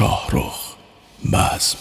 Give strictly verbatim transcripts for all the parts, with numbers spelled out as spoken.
شاهرخ بزم.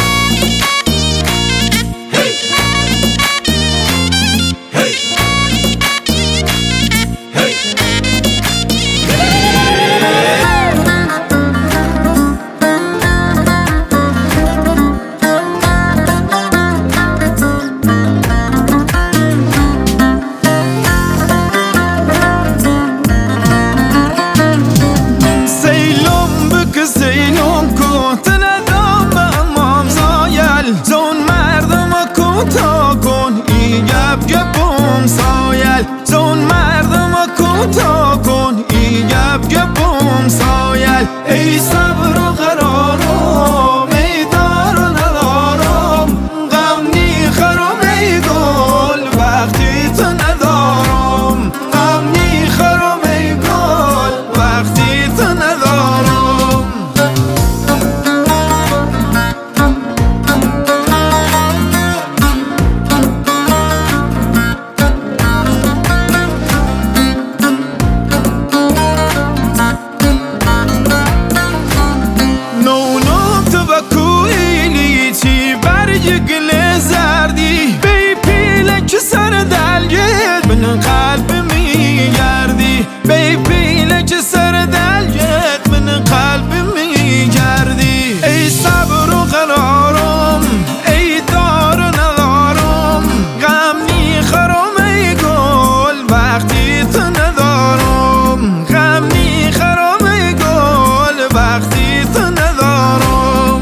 زون مردم کوتا کن ای گپ گپم سایل زون مردم کوتا کن ای گپ گپم سایل ای صبر و قرارم ای دار و ندارم غم نیخرم ای گل وقتی تو ندارم غم نیخرم ای گل وقتی تو ندارم. گل زردی بی پیلک سر دلگت من قلب میگردی بی پیلک سر دلگت من قلب میگردی ای صبر و قرارم ای دار و ندارم غم نیخرم ای گل وقتی تو ندارم غم نیخرم ای گل وقتی تو ندارم.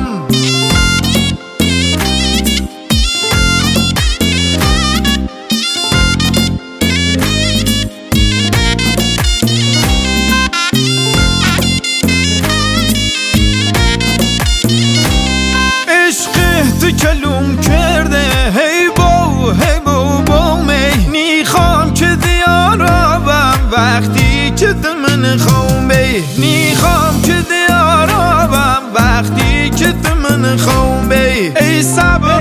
تو کلوم کرده هی بو هی بو بو می میخوام که دیارابم وقتی که تو من خومه میخوام که دیارابم وقتی که تو من خومه ای صبر